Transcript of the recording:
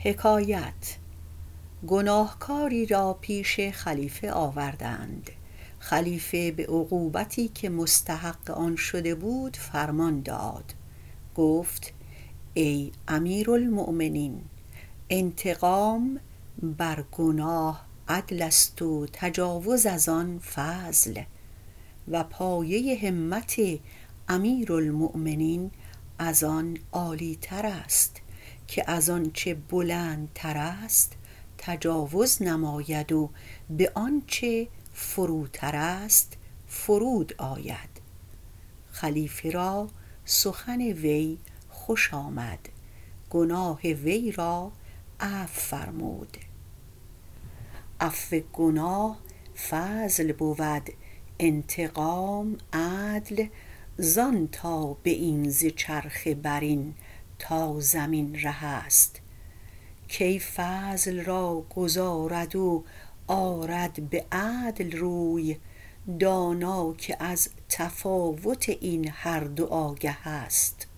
گناهکاری را پیش خلیفه آوردند. خلیفه به عقوبتی که مستحق آن شده بود فرمان داد. گفت: ای امیرالمؤمنین، انتقام بر گناه عدل است و تجاوز از آن فضل، و پایه همت امیرالمؤمنین از آن عالی تر است که از آنچه بلندتر است تجاوز نماید و به آنچه فروتر است فرود آید. خلیفه را سخن وی خوش آمد، گناه وی را عفو فرمود. عفو گناه فضل بود، انتقام عدل. زان تا به این ز چرخ برین تا زمین ره است. کی فضل را گزارد و آرد به عدل روی، دانا که از تفاوت این هر دو آگه است.